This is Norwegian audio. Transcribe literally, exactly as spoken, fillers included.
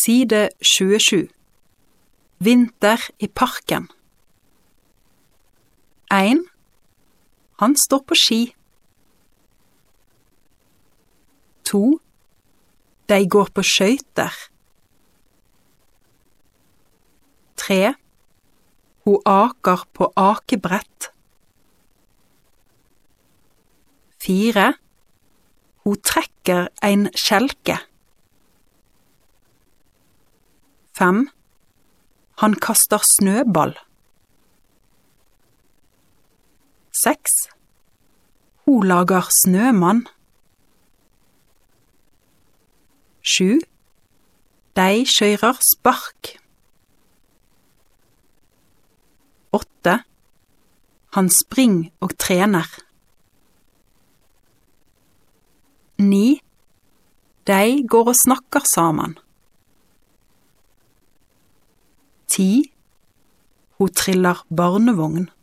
Side tjuesju. Vinter i parken. en. Han står på ski. to. De går på skøyter. tre. Hun aker på akebrett. fire. Hun trekker en kjelke. fem. Han kaster snøball. seks. Hun lager snømann. sju. De kjører spark. åtte. Han springer og trener. ni. De går og snakker sammen. ti. Hun triller barnevogn.